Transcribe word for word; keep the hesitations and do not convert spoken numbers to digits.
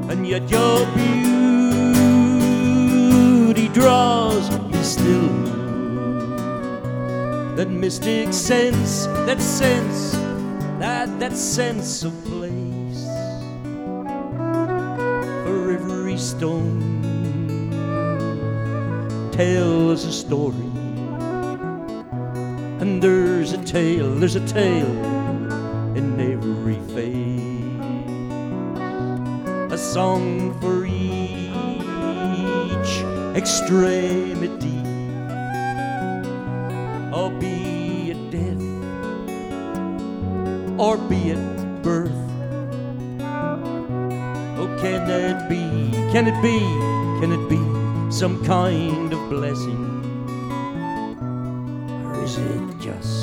and yet your beauty draws me still. That mystic sense, that sense, that, that sense of place. For every stone tells a story, and there's a tale, there's a tale in every face. A song for each extremity, or be it death, or be it birth. Oh, can it be, can it be, can it be some kind of blessing? Or is it just